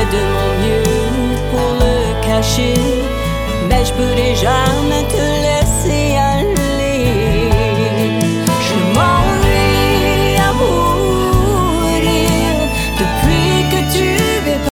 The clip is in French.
de mon mieux pour le cacher, mais je pourrai jamais te